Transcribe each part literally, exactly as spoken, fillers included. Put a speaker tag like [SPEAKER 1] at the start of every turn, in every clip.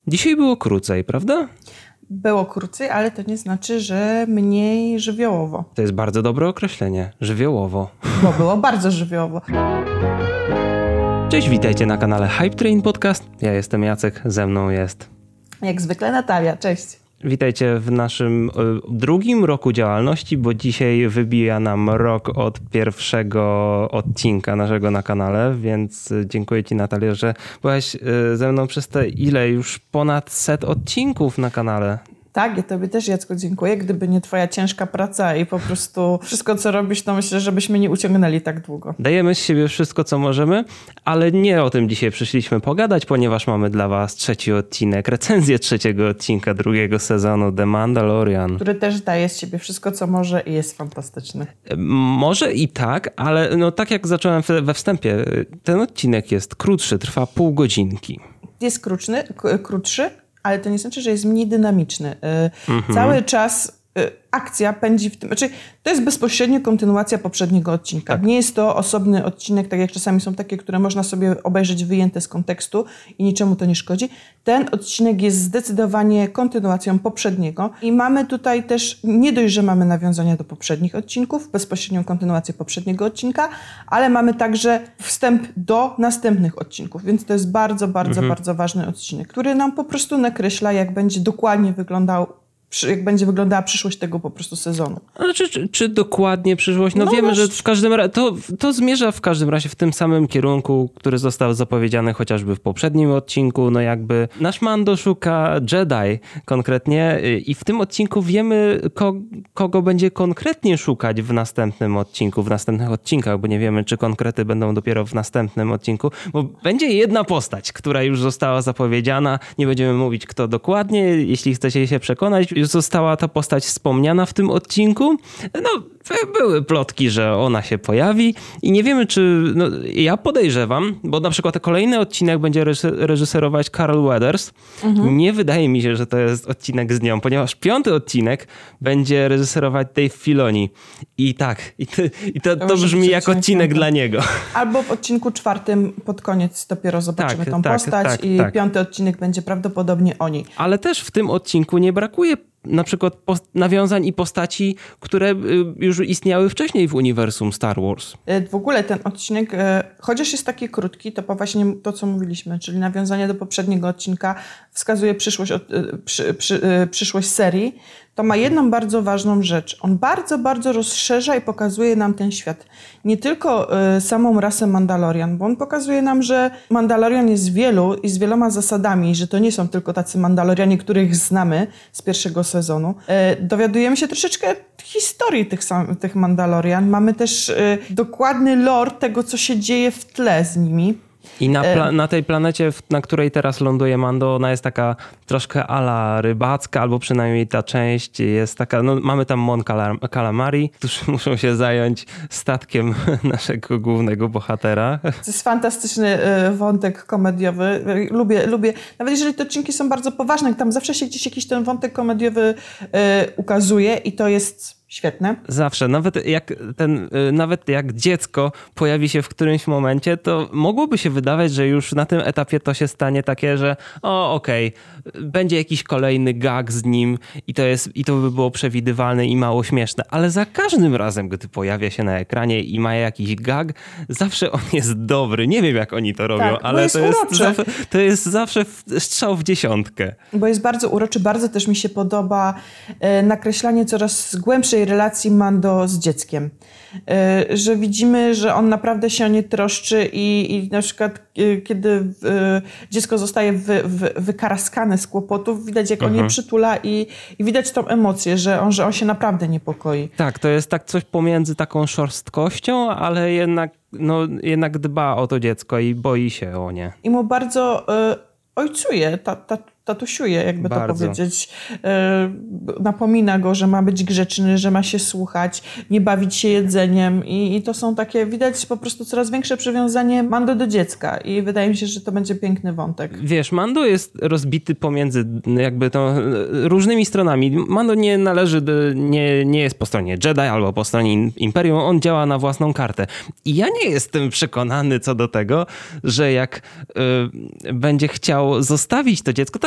[SPEAKER 1] Dzisiaj było krócej, prawda?
[SPEAKER 2] Było krócej, ale to nie znaczy, że mniej żywiołowo.
[SPEAKER 1] To jest bardzo dobre określenie. Żywiołowo.
[SPEAKER 2] Bo było bardzo żywiołowo.
[SPEAKER 1] Cześć, witajcie na kanale Hype Train Podcast. Ja jestem Jacek, ze mną jest...
[SPEAKER 2] Jak zwykle Natalia, cześć.
[SPEAKER 1] Witajcie w naszym y, drugim roku działalności, bo dzisiaj wybija nam rok od pierwszego odcinka naszego na kanale, więc dziękuję Ci, Natalia, że byłaś y, ze mną przez te ile już ponad set odcinków na kanale.
[SPEAKER 2] Tak, ja Tobie też, Jacku, dziękuję. Gdyby nie Twoja ciężka praca i po prostu wszystko, co robisz, to myślę, żebyśmy nie uciągnęli tak długo.
[SPEAKER 1] Dajemy z siebie wszystko, co możemy, ale nie o tym dzisiaj przyszliśmy pogadać, ponieważ mamy dla Was trzeci odcinek, recenzję trzeciego odcinka drugiego sezonu The Mandalorian.
[SPEAKER 2] Który też daje z siebie wszystko, co może i jest fantastyczny.
[SPEAKER 1] Może i tak, ale no tak jak zacząłem we wstępie, ten odcinek jest krótszy, trwa pół godzinki.
[SPEAKER 2] Jest krótszy, krótszy, ale to nie znaczy, że jest mniej dynamiczny. Mhm. Cały czas akcja pędzi w tym... Znaczy, to jest bezpośrednio kontynuacja poprzedniego odcinka. Tak. Nie jest to osobny odcinek, tak jak czasami są takie, które można sobie obejrzeć wyjęte z kontekstu i niczemu to nie szkodzi. Ten odcinek jest zdecydowanie kontynuacją poprzedniego i mamy tutaj też, nie dość, że mamy nawiązania do poprzednich odcinków, bezpośrednią kontynuację poprzedniego odcinka, ale mamy także wstęp do następnych odcinków, więc to jest bardzo, bardzo, mhm. bardzo ważny odcinek, który nam po prostu nakreśla, jak będzie dokładnie wyglądał jak będzie wyglądała przyszłość tego po prostu sezonu.
[SPEAKER 1] Ale czy, czy, czy dokładnie przyszłość? No, no wiemy, masz... że w każdym razie to, to zmierza w każdym razie w tym samym kierunku, który został zapowiedziany chociażby w poprzednim odcinku. No jakby nasz Mando szuka Jedi konkretnie i w tym odcinku wiemy, ko, kogo będzie konkretnie szukać w następnym odcinku, w następnych odcinkach, bo nie wiemy, czy konkrety będą dopiero w następnym odcinku, bo będzie jedna postać, która już została zapowiedziana. Nie będziemy mówić, kto dokładnie. Jeśli chcecie się przekonać, już została ta postać wspomniana w tym odcinku. No, były plotki, że ona się pojawi i nie wiemy, czy... No, ja podejrzewam, bo na przykład kolejny odcinek będzie reżyserować Carl Weathers. Mhm. Nie wydaje mi się, że to jest odcinek z nią, ponieważ piąty odcinek będzie reżyserować Dave Filoni. I tak, i to, i to, to brzmi jak odcinek dla niego.
[SPEAKER 2] Albo w odcinku czwartym pod koniec dopiero zobaczymy
[SPEAKER 1] tak,
[SPEAKER 2] tą
[SPEAKER 1] tak,
[SPEAKER 2] postać
[SPEAKER 1] tak,
[SPEAKER 2] i
[SPEAKER 1] tak.
[SPEAKER 2] piąty odcinek będzie prawdopodobnie o niej.
[SPEAKER 1] Ale też w tym odcinku nie brakuje na przykład nawiązań i postaci, które już istniały wcześniej w uniwersum Star Wars.
[SPEAKER 2] W ogóle ten odcinek, chociaż jest taki krótki, to właśnie to, co mówiliśmy, czyli nawiązanie do poprzedniego odcinka wskazuje przyszłość, przy, przy, przyszłość serii, to ma jedną bardzo ważną rzecz. On bardzo, bardzo rozszerza i pokazuje nam ten świat. Nie tylko y, samą rasę Mandalorian, bo on pokazuje nam, że Mandalorian jest wielu i z wieloma zasadami, że to nie są tylko tacy Mandalorianie, których znamy z pierwszego sezonu. Y, dowiadujemy się troszeczkę historii tych, sam, tych Mandalorian. Mamy też y, dokładny lore tego, co się dzieje w tle z nimi.
[SPEAKER 1] I na, pla- na tej planecie, na której teraz ląduje Mando, ona jest taka troszkę ala rybacka, albo przynajmniej ta część jest taka, no mamy tam Mon Calam- Calamari, którzy muszą się zająć statkiem naszego głównego bohatera.
[SPEAKER 2] To jest fantastyczny y, wątek komediowy. Lubię, lubię, nawet jeżeli te odcinki są bardzo poważne, tam zawsze się gdzieś jakiś ten wątek komediowy y, ukazuje i to jest świetne.
[SPEAKER 1] Zawsze. Nawet jak, ten, nawet jak dziecko pojawi się w którymś momencie, to mogłoby się wydawać, że już na tym etapie to się stanie takie, że o okej, okay, będzie jakiś kolejny gag z nim i to, jest, i to by było przewidywalne i mało śmieszne. Ale za każdym razem, gdy pojawia się na ekranie i ma jakiś gag, zawsze on jest dobry. Nie wiem, jak oni to robią,
[SPEAKER 2] tak,
[SPEAKER 1] ale
[SPEAKER 2] jest
[SPEAKER 1] to, jest
[SPEAKER 2] zawsze,
[SPEAKER 1] to jest zawsze strzał w dziesiątkę.
[SPEAKER 2] Bo jest bardzo uroczy. Bardzo też mi się podoba e, nakreślanie coraz głębszej relacji Mando z dzieckiem. Yy, że widzimy, że on naprawdę się o nie troszczy i, i na przykład yy, kiedy yy, dziecko zostaje wy, wy, wykaraskane z kłopotów, widać jak uh-huh. on je przytula i, i widać tą emocję, że on, że on się naprawdę niepokoi.
[SPEAKER 1] Tak, to jest tak coś pomiędzy taką szorstkością, ale jednak, no, jednak dba o to dziecko i boi się o nie.
[SPEAKER 2] I mu bardzo yy, ojcuje, ta, ta, tatusiuje, jakby
[SPEAKER 1] Bardzo.
[SPEAKER 2] to powiedzieć. E, napomina go, że ma być grzeczny, że ma się słuchać, nie bawić się jedzeniem i, i to są takie, widać po prostu coraz większe przywiązanie Mando do dziecka i wydaje mi się, że to będzie piękny wątek.
[SPEAKER 1] Wiesz, Mando jest rozbity pomiędzy jakby to różnymi stronami. Mando nie należy, do, nie, nie jest po stronie Jedi albo po stronie Imperium, on działa na własną kartę. I ja nie jestem przekonany co do tego, że jak y, będzie chciał zostawić to dziecko, tak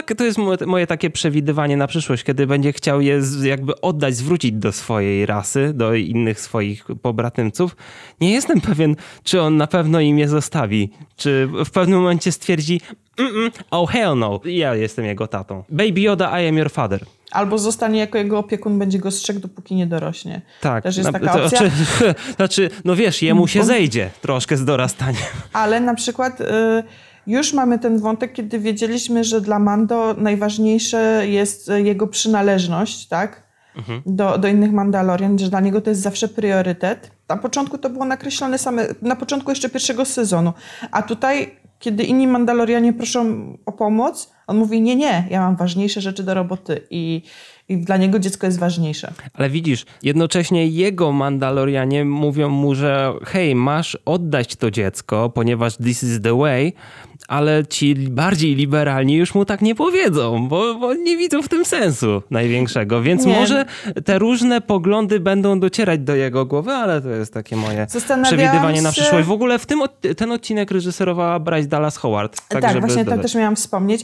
[SPEAKER 1] to jest moje takie przewidywanie na przyszłość, kiedy będzie chciał je jakby oddać, zwrócić do swojej rasy, do innych swoich pobratymców. Nie jestem pewien, czy on na pewno im je zostawi. Czy w pewnym momencie stwierdzi Mm-mm, oh hell no, ja jestem jego tatą. Baby Yoda, I am your father.
[SPEAKER 2] Albo zostanie jako jego opiekun, będzie go strzegł, dopóki nie dorośnie.
[SPEAKER 1] Tak.
[SPEAKER 2] Też jest
[SPEAKER 1] na,
[SPEAKER 2] taka
[SPEAKER 1] to,
[SPEAKER 2] opcja.
[SPEAKER 1] Znaczy, znaczy, no wiesz, jemu się zejdzie troszkę z dorastaniem.
[SPEAKER 2] Ale na przykład y, już mamy ten wątek, kiedy wiedzieliśmy, że dla Mando najważniejsze jest jego przynależność, tak? Mhm. Do, do innych Mandalorian, że dla niego to jest zawsze priorytet. Na początku to było nakreślone same, na początku jeszcze pierwszego sezonu. A tutaj, kiedy inni Mandalorianie proszą o pomoc, on mówi, nie, nie, ja mam ważniejsze rzeczy do roboty i, i dla niego dziecko jest ważniejsze.
[SPEAKER 1] Ale widzisz, jednocześnie jego Mandalorianie mówią mu, że hej, masz oddać to dziecko, ponieważ this is the way, ale ci bardziej liberalni już mu tak nie powiedzą, bo, bo nie widzą w tym sensu największego. Więc nie. Może te różne poglądy będą docierać do jego głowy, ale to jest takie moje przewidywanie się... na przyszłość. W ogóle w tym ten odcinek reżyserowała Bryce Dallas Howard.
[SPEAKER 2] Tak, tak właśnie dodać. To też miałam wspomnieć.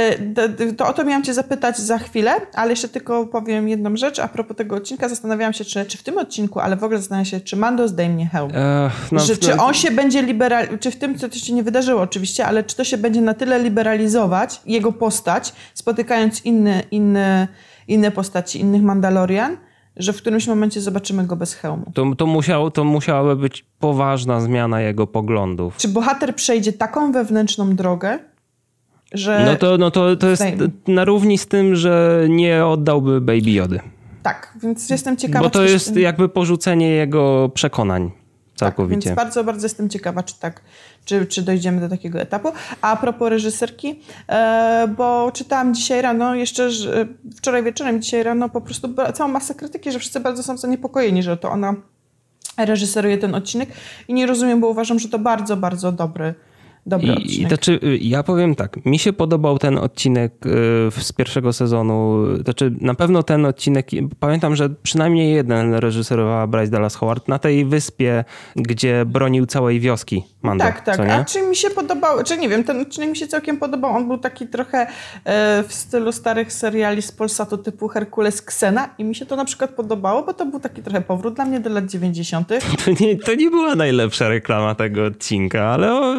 [SPEAKER 2] To o to miałam cię zapytać za chwilę, ale jeszcze tylko powiem jedną rzecz. A propos tego odcinka zastanawiałam się, czy, czy w tym odcinku, ale w ogóle zastanawiam się, czy Mando zdejmie hełm. Ech, no, że, czy on się będzie liberalizował, czy w tym, co to się nie wydarzyło oczywiście, ale czy to się będzie na tyle liberalizować, jego postać, spotykając inne, inne, inne postaci, innych Mandalorian, że w którymś momencie zobaczymy go bez hełmu.
[SPEAKER 1] To, to, musiało, to musiałaby być poważna zmiana jego poglądów.
[SPEAKER 2] Czy bohater przejdzie taką wewnętrzną drogę, że...
[SPEAKER 1] No to, no to, to jest na równi z tym, że nie oddałby Baby Jody.
[SPEAKER 2] Tak, więc jestem ciekawa...
[SPEAKER 1] Bo to jest ten... jakby porzucenie jego przekonań. Całkowicie.
[SPEAKER 2] Tak, więc bardzo, bardzo jestem ciekawa, czy tak, czy, czy dojdziemy do takiego etapu. A, a propos reżyserki, e, bo czytałam dzisiaj rano, jeszcze że, wczoraj wieczorem, dzisiaj rano po prostu całą masę krytyki, że wszyscy bardzo są zaniepokojeni, że to ona reżyseruje ten odcinek i nie rozumiem, bo uważam, że to bardzo, bardzo dobry Dobry
[SPEAKER 1] I, i to czy, ja powiem tak, mi się podobał ten odcinek z pierwszego sezonu, to czy na pewno ten odcinek, pamiętam, że przynajmniej jeden reżyserowała Bryce Dallas Howard na tej wyspie, gdzie bronił całej wioski Mando.
[SPEAKER 2] Tak, tak, a czy mi się podobał, czy nie wiem, ten odcinek mi się całkiem podobał, on był taki trochę e, w stylu starych seriali z Polsatu typu Herkules, Ksena i mi się to na przykład podobało, bo to był taki trochę powrót dla mnie do lat dziewięćdziesiątych.
[SPEAKER 1] To nie, to nie była najlepsza reklama tego odcinka, ale... O,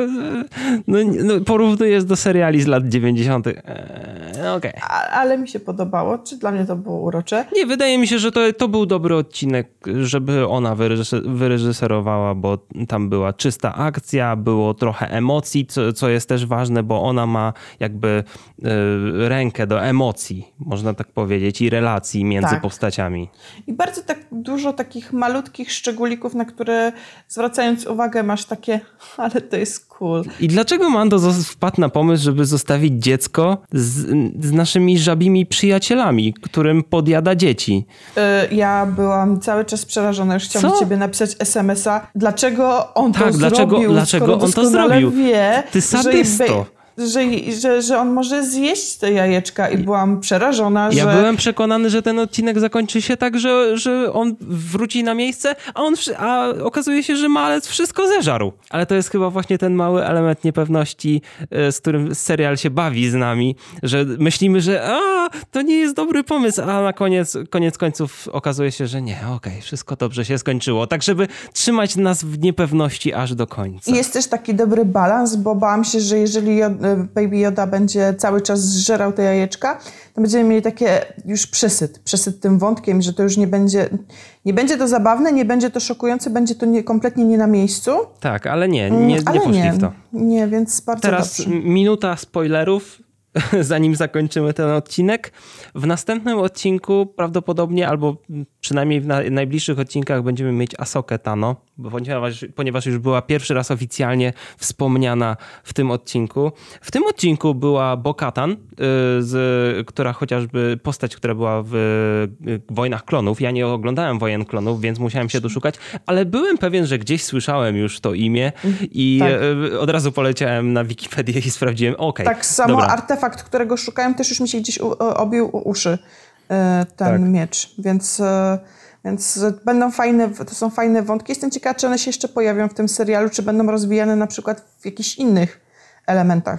[SPEAKER 1] No, no, porównujesz do seriali z lat dziewięćdziesiątych. Eee, no okay.
[SPEAKER 2] A, ale mi się podobało. Czy dla mnie to było urocze?
[SPEAKER 1] Nie, wydaje mi się, że to, to był dobry odcinek, żeby ona wyreżyserowała, bo tam była czysta akcja, było trochę emocji, co, co jest też ważne, bo ona ma jakby y, rękę do emocji, można tak powiedzieć, i relacji między tak. postaciami.
[SPEAKER 2] I bardzo tak dużo takich malutkich szczególików, na które zwracając uwagę masz takie, ale to jest cool.
[SPEAKER 1] I dlaczego Mando wpadł na pomysł, żeby zostawić dziecko z, z naszymi żabimi przyjacielami, którym podjada dzieci?
[SPEAKER 2] Yy, ja byłam cały czas przerażona. Już chciałam do ciebie napisać es em es a. Dlaczego on
[SPEAKER 1] tak,
[SPEAKER 2] to
[SPEAKER 1] dlaczego,
[SPEAKER 2] zrobił?
[SPEAKER 1] Dlaczego on to zrobił?
[SPEAKER 2] Wie,
[SPEAKER 1] Ty sadysto.
[SPEAKER 2] Że, że, że on może zjeść te jajeczka i byłam przerażona,
[SPEAKER 1] ja
[SPEAKER 2] że...
[SPEAKER 1] Ja byłem przekonany, że ten odcinek zakończy się tak, że, że on wróci na miejsce, a, on, a okazuje się, że malec wszystko zeżarł. Ale to jest chyba właśnie ten mały element niepewności, z którym serial się bawi z nami, że myślimy, że a, to nie jest dobry pomysł, a na koniec, koniec końców okazuje się, że nie, okej, okay, wszystko dobrze się skończyło. Tak, żeby trzymać nas w niepewności aż do końca.
[SPEAKER 2] I jest też taki dobry balans, bo bałam się, że jeżeli Baby Yoda będzie cały czas zżerał te jajeczka, to będziemy mieli takie już przesyt, przesyt tym wątkiem, że to już nie będzie, nie będzie to zabawne, nie będzie to szokujące, będzie to nie, kompletnie nie na miejscu.
[SPEAKER 1] Tak, ale nie, nie, nie
[SPEAKER 2] ale
[SPEAKER 1] poszli
[SPEAKER 2] nie,
[SPEAKER 1] w to.
[SPEAKER 2] Nie, więc bardzo
[SPEAKER 1] Teraz
[SPEAKER 2] dobrze.
[SPEAKER 1] Minuta spoilerów, zanim zakończymy ten odcinek. W następnym odcinku prawdopodobnie, albo przynajmniej w na, najbliższych odcinkach będziemy mieć Asokę Tano, ponieważ, ponieważ już była pierwszy raz oficjalnie wspomniana w tym odcinku. W tym odcinku była Bo-Katan, z, która chociażby postać, która była w Wojnach Klonów. Ja nie oglądałem Wojen Klonów, więc musiałem się doszukać, ale byłem pewien, że gdzieś słyszałem już to imię i tak. od razu poleciałem na Wikipedię i sprawdziłem, okej, okay,
[SPEAKER 2] tak samo
[SPEAKER 1] dobra.
[SPEAKER 2] Artefakt, którego szukałem, też już mi się gdzieś u, obił u uszy ten tak. miecz, więc, więc będą fajne, to są fajne wątki. Jestem ciekawa, czy one się jeszcze pojawią w tym serialu, czy będą rozwijane na przykład w jakichś innych elementach.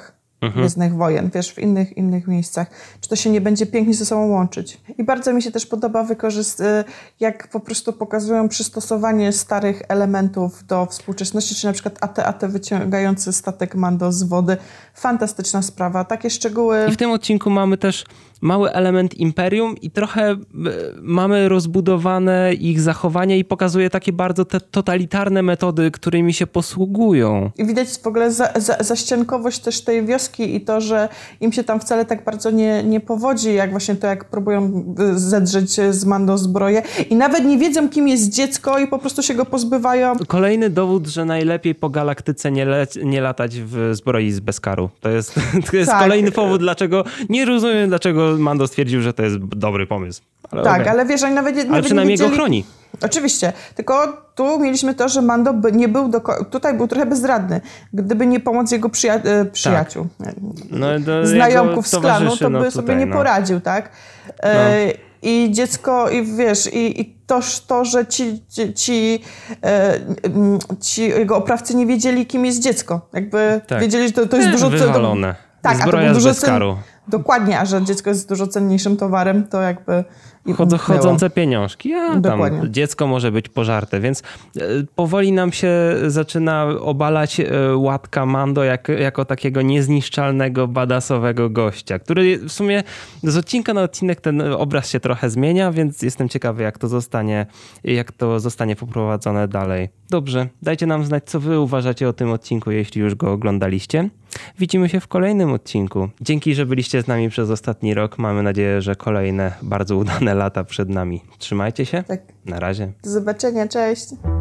[SPEAKER 2] mhm. Gwiezdnych Wojen, wiesz, w innych, innych miejscach. Czy to się nie będzie pięknie ze sobą łączyć. I bardzo mi się też podoba wykorzystać, jak po prostu pokazują przystosowanie starych elementów do współczesności, czy na przykład A T A T wyciągający statek Mando z wody. Fantastyczna sprawa. Takie szczegóły...
[SPEAKER 1] I w tym odcinku mamy też mały element Imperium i trochę mamy rozbudowane ich zachowanie i pokazuje takie bardzo te totalitarne metody, którymi się posługują.
[SPEAKER 2] I widać w ogóle za, za, zaściankowość też tej wioski i to, że im się tam wcale tak bardzo nie, nie powodzi, jak właśnie to, jak próbują zedrzeć z Mando zbroję i nawet nie wiedzą, kim jest dziecko i po prostu się go pozbywają.
[SPEAKER 1] Kolejny dowód, że najlepiej po galaktyce nie, le, nie latać w zbroi z Beskaru. To jest, to jest tak. Kolejny powód, dlaczego nie rozumiem, dlaczego Mando stwierdził, że to jest dobry pomysł. Ale tak, okay. ale wiesz, oni nawet, ale nawet przynajmniej
[SPEAKER 2] nie wiedzieli...
[SPEAKER 1] go chroni.
[SPEAKER 2] Oczywiście, tylko tu mieliśmy to, że Mando by nie był, do... tutaj był trochę bezradny. Gdyby nie pomoc jego przyja... przyjaciół, tak. no, znajomków z klanu, to by no sobie nie no. poradził, tak? E... No. I dziecko, i wiesz, i, i to, to, że ci, ci, ci, e, ci jego oprawcy nie wiedzieli, kim jest dziecko. Jakby tak. wiedzieli, że to, to jest dużo...
[SPEAKER 1] Wywalone.
[SPEAKER 2] Tak,
[SPEAKER 1] zbroja
[SPEAKER 2] a to był
[SPEAKER 1] z Beskaru.
[SPEAKER 2] Cen... Dokładnie, a że dziecko jest dużo cenniejszym towarem, to jakby...
[SPEAKER 1] Chodzą, chodzące pieniążki, a tam dziecko może być pożarte, więc powoli nam się zaczyna obalać łatka Mando jak, jako takiego niezniszczalnego, badasowego gościa, który w sumie z odcinka na odcinek ten obraz się trochę zmienia, więc jestem ciekawy, jak to zostanie, jak to zostanie poprowadzone dalej. Dobrze, dajcie nam znać, co wy uważacie o tym odcinku, jeśli już go oglądaliście. Widzimy się w kolejnym odcinku. Dzięki, że byliście z nami przez ostatni rok. Mamy nadzieję, że kolejne bardzo udane lata przed nami. Trzymajcie się. Tak. Na razie.
[SPEAKER 2] Do zobaczenia. Cześć.